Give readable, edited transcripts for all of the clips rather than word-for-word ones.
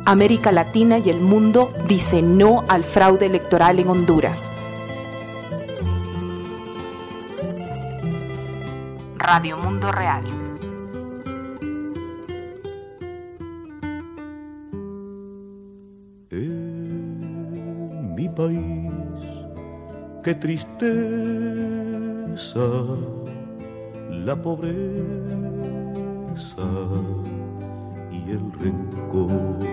América Latina y el mundo dice no al fraude electoral en Honduras. Radio Mundo Real. En mi país, qué tristeza, la pobreza y el rencor.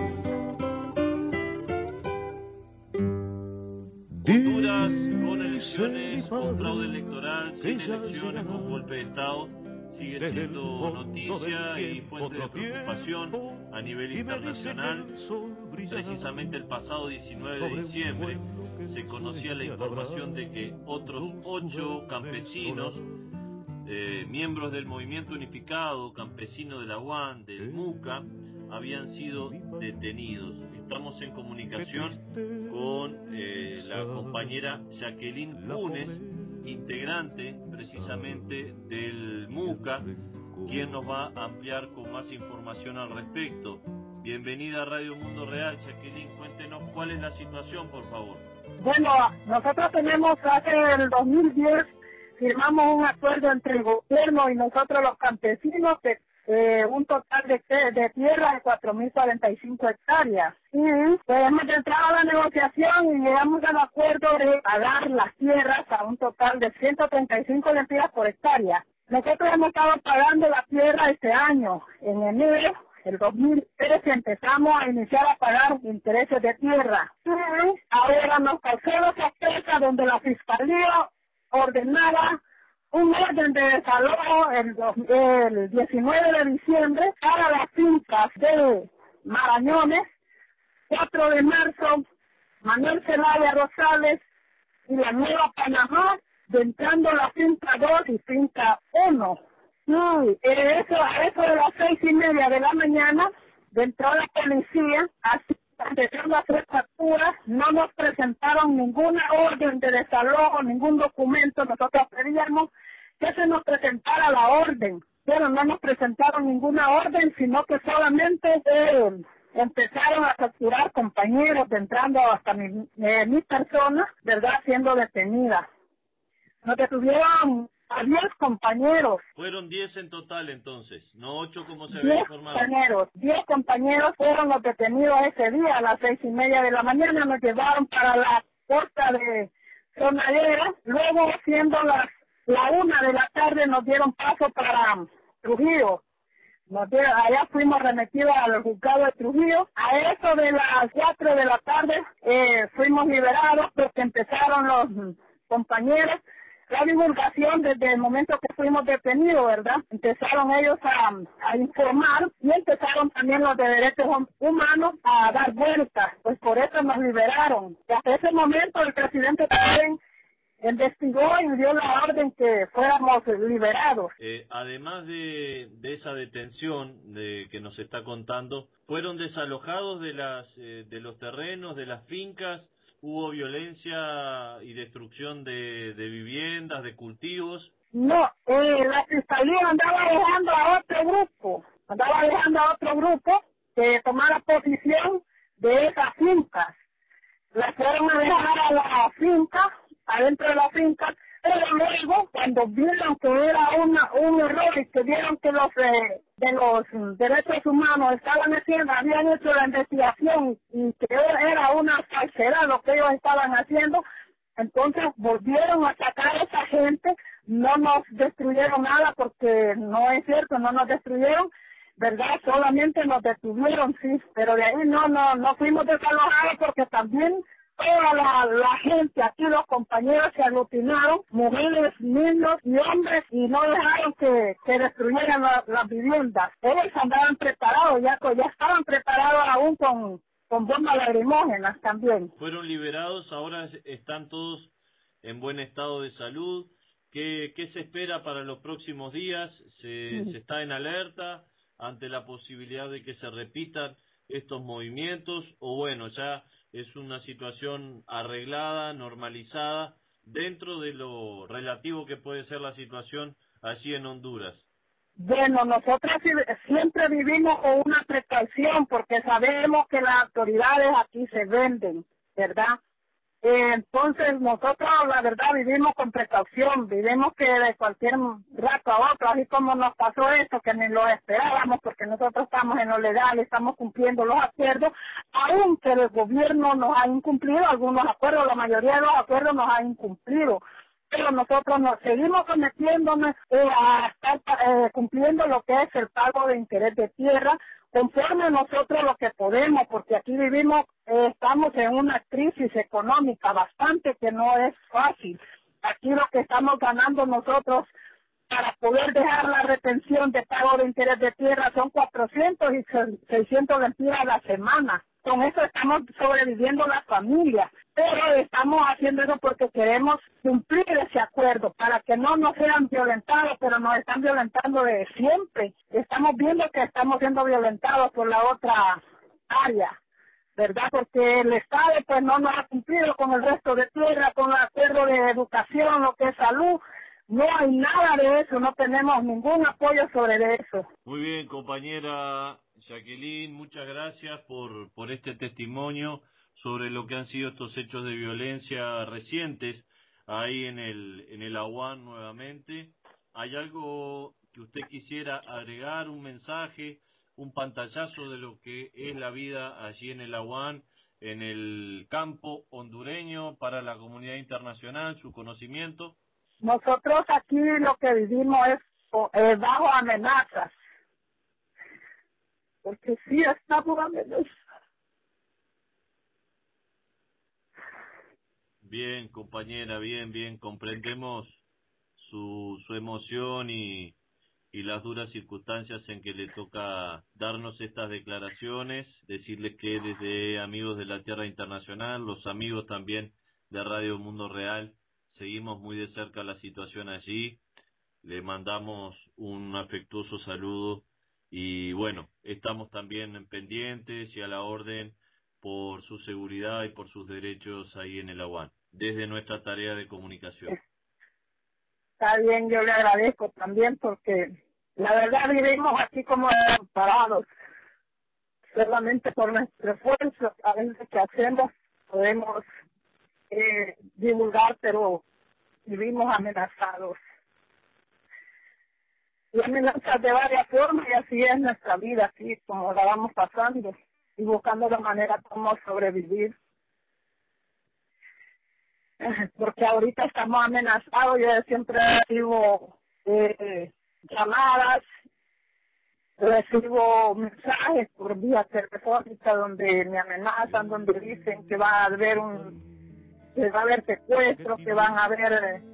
Honduras con elecciones, con fraude electoral, sin elecciones, con golpe de Estado, sigue siendo noticia y fuente de preocupación a nivel internacional. Precisamente el pasado 19 de diciembre se conocía la información de que otros 8 campesinos, miembros del Movimiento Unificado Campesino de la UAN, del MUCA, habían sido detenidos. Estamos en comunicación con la compañera Jacqueline Funes, integrante precisamente del MUCA, quien nos va a ampliar con más información al respecto. Bienvenida a Radio Mundo Real, Jacqueline, cuéntenos cuál es la situación, por favor. Bueno, nosotros tenemos hace el 2010, firmamos un acuerdo entre el gobierno y nosotros los campesinos de un total de tierra de 4.045 hectáreas. Y pues hemos entrado a la negociación y llegamos al acuerdo de pagar las tierras a un total de 135 lempiras por hectárea. Nosotros hemos estado pagando la tierra este año, en enero. El 2013 empezamos a iniciar a pagar intereses de tierra. Y ahora nos pasó la sorpresa donde la Fiscalía ordenaba un orden de desalojo el 19 de diciembre para las fincas de Marañones, 4 de marzo, Manuel Zelaya Rosales y la Nueva Panamá, entrando la finca 2 y finca 1. Eso de las 6:30 de la mañana, entró la policía, así empezando a hacer capturas, no nos presentaron ninguna orden de desalojo, ningún documento. Nosotros pedíamos que se nos presentara la orden, pero no nos presentaron ninguna orden, sino que solamente empezaron a capturar compañeros, entrando hasta mi persona, ¿verdad?, siendo detenida. Nos detuvieron a 10 compañeros. Fueron 10 en total entonces, no 8 como se había informado. 10 compañeros fueron los detenidos ese día a las 6:30 de la mañana. Nos llevaron para la costa de Sonadera. Luego, siendo la 1 de la tarde, nos dieron paso para Trujillo. Allá fuimos remitidos al juzgado de Trujillo. A eso de las 4 de la tarde fuimos liberados porque empezaron los compañeros la divulgación desde el momento que fuimos detenidos, ¿verdad? Empezaron ellos a informar y empezaron también los de derechos humanos a dar vueltas, pues por eso nos liberaron. Y hasta ese momento el presidente también investigó y dio la orden que fuéramos liberados. Además de esa detención que nos está contando, ¿fueron desalojados de los terrenos, de las fincas? ¿Hubo violencia y destrucción de viviendas, de cultivos? No, la fiscalía andaba dejando a otro grupo que tomara posición de esas fincas. Las fueron a dejar a la finca, adentro de la finca, pero luego, cuando vieron que era un error y que vieron que los derechos humanos habían hecho la investigación y que era una falsedad lo que ellos estaban haciendo, entonces volvieron a sacar a esa gente. No nos destruyeron nada porque no es cierto, no nos destruyeron, ¿verdad? Solamente nos detuvieron, sí, pero de ahí no fuimos desalojados porque también toda la gente, aquí los compañeros se aglutinaron, mujeres, niños y hombres, y no dejaron que destruyeran las viviendas. Ellos andaban preparados, ya estaban preparados aún con bombas lacrimógenas también. Fueron liberados, ahora están todos en buen estado de salud. ¿Qué se espera para los próximos días? ¿Se está en alerta ante la posibilidad de que se repitan estos movimientos? O bueno, ya es una situación arreglada, normalizada, dentro de lo relativo que puede ser la situación allí en Honduras. Bueno, nosotros siempre vivimos con una precaución porque sabemos que las autoridades aquí se venden, ¿verdad? Entonces nosotros la verdad vivimos con precaución, vivimos que de cualquier rato a otro, así como nos pasó esto, que ni lo esperábamos porque nosotros estamos en lo legal, estamos cumpliendo los acuerdos, aunque el gobierno nos ha incumplido algunos acuerdos, la mayoría de los acuerdos nos ha incumplido. Pero nosotros nos seguimos sometiéndonos a estar cumpliendo lo que es el pago de interés de tierra, conforme nosotros lo que podemos, porque aquí vivimos, estamos en una crisis económica bastante que no es fácil. Aquí lo que estamos ganando nosotros para poder dejar la retención de pago de interés de tierra son 400 y 600 lempiras a la semana. Con eso estamos sobreviviendo las familias, pero estamos haciendo eso porque queremos cumplir ese acuerdo para que no nos sean violentados, pero nos están violentando de siempre. Estamos viendo que estamos siendo violentados por la otra área, ¿verdad? Porque el Estado pues no nos ha cumplido con el resto de tierra, con el acuerdo de educación, lo que es salud. No hay nada de eso, no tenemos ningún apoyo sobre eso. Muy bien, compañera Jacqueline, muchas gracias por este testimonio sobre lo que han sido estos hechos de violencia recientes ahí en el Aguán nuevamente. ¿Hay algo que usted quisiera agregar, un mensaje, un pantallazo de lo que es la vida allí en el Aguán, en el campo hondureño, para la comunidad internacional, su conocimiento? Nosotros aquí lo que vivimos es bajo amenazas, porque sí estamos amenazados. Bien, compañera, bien, comprendemos su emoción y las duras circunstancias en que le toca darnos estas declaraciones, decirle que desde Amigos de la Tierra Internacional, los amigos también de Radio Mundo Real, seguimos muy de cerca la situación allí, le mandamos un afectuoso saludo y bueno, estamos también pendientes y a la orden por su seguridad y por sus derechos ahí en el Aguán, desde nuestra tarea de comunicación. Está bien, yo le agradezco también porque la verdad vivimos aquí como desamparados, solamente por nuestro esfuerzo, a veces que hacemos podemos divulgar, pero vivimos amenazados. Y amenazas de varias formas y así es nuestra vida, así como la vamos pasando y buscando la manera como sobrevivir. Porque ahorita estamos amenazados, yo siempre recibo llamadas, recibo mensajes por vía telefónica donde me amenazan, donde dicen que va a haber secuestros, que van a haber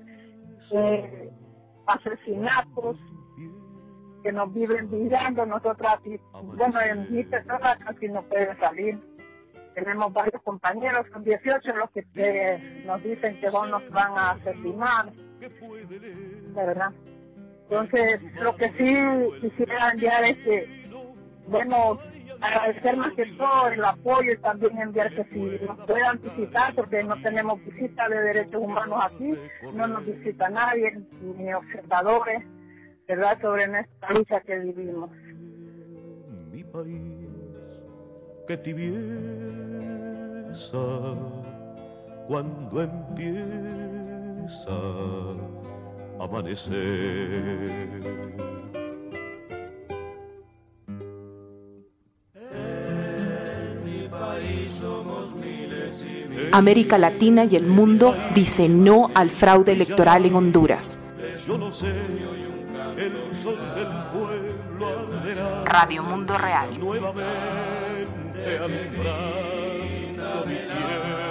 asesinatos, que nos viven vigilando. Nosotros aquí, bueno, en mi persona casi no pueden salir. Tenemos varios compañeros, son 18 los que nos dicen que nos van a asesinar, de verdad. Entonces, lo que sí quisiera enviar es que, bueno, agradecer más que todo el apoyo y también enviar que si nos puedan visitar, porque no tenemos visita de derechos humanos aquí, no nos visita nadie, ni observadores, ¿verdad?, sobre nuestra lucha que vivimos. Mi país, que tibieza cuando empieza a amanecer. En mi país somos miles y miles. América Latina y el mundo dice no al fraude electoral en Honduras. Yo no sé, el sol del pueblo arderá. Radio Mundo Real. Nuevamente alumbrando mi tierra.